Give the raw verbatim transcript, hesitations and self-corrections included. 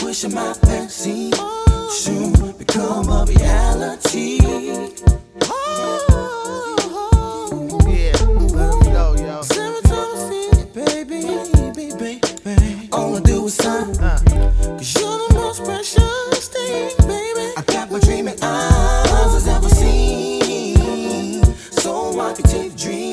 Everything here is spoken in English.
wishing my fantasy soon become a reality. Yeah, let 'em know, yo. Every time I see you, baby, baby, baby, all I do is sigh. Uh. Cause you're the most precious thing, baby. I got my dreaming eyes has ever seen. So I can take dreams.